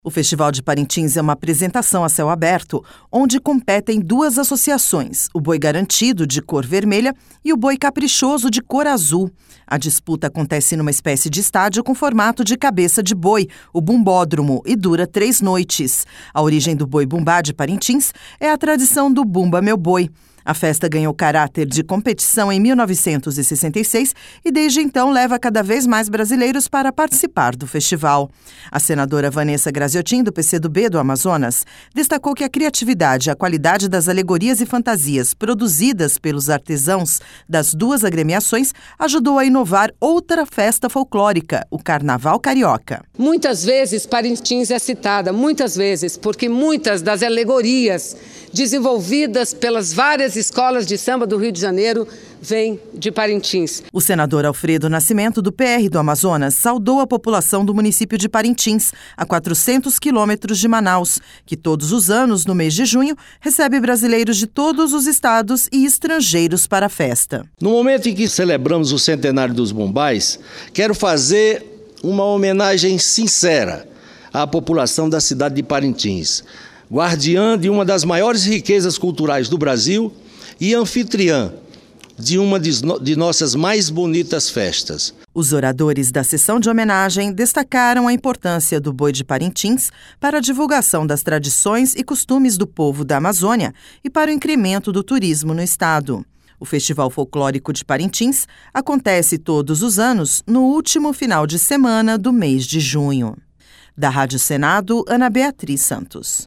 O Festival de Parintins é uma apresentação a céu aberto, onde competem duas associações, o Boi Garantido, de cor vermelha, e o Boi Caprichoso, de cor azul. A disputa acontece numa espécie de estádio com formato de cabeça de boi, o bumbódromo, e dura 3 noites. A origem do Boi Bumbá de Parintins é a tradição do Bumba Meu Boi. A festa ganhou caráter de competição em 1966 e desde então leva cada vez mais brasileiros para participar do festival. A senadora Vanessa Graziotin, do PCdoB do Amazonas, destacou que a criatividade e a qualidade das alegorias e fantasias produzidas pelos artesãos das duas agremiações ajudou a inovar outra festa folclórica, o Carnaval Carioca. Muitas vezes Parintins é citada, muitas vezes, porque muitas das alegorias desenvolvidas pelas várias escolas de samba do Rio de Janeiro vêm de Parintins. O senador Alfredo Nascimento, do PR do Amazonas, saudou a população do município de Parintins, a 400 quilômetros de Manaus, que todos os anos, no mês de junho, recebe brasileiros de todos os estados e estrangeiros para a festa. No momento em que celebramos o centenário dos Bumbais, quero fazer uma homenagem sincera à população da cidade de Parintins, guardiã de uma das maiores riquezas culturais do Brasil e anfitriã de uma de nossas mais bonitas festas. Os oradores da sessão de homenagem destacaram a importância do Boi de Parintins para a divulgação das tradições e costumes do povo da Amazônia e para o incremento do turismo no estado. O Festival Folclórico de Parintins acontece todos os anos no último final de semana do mês de junho. Da Rádio Senado, Ana Beatriz Santos.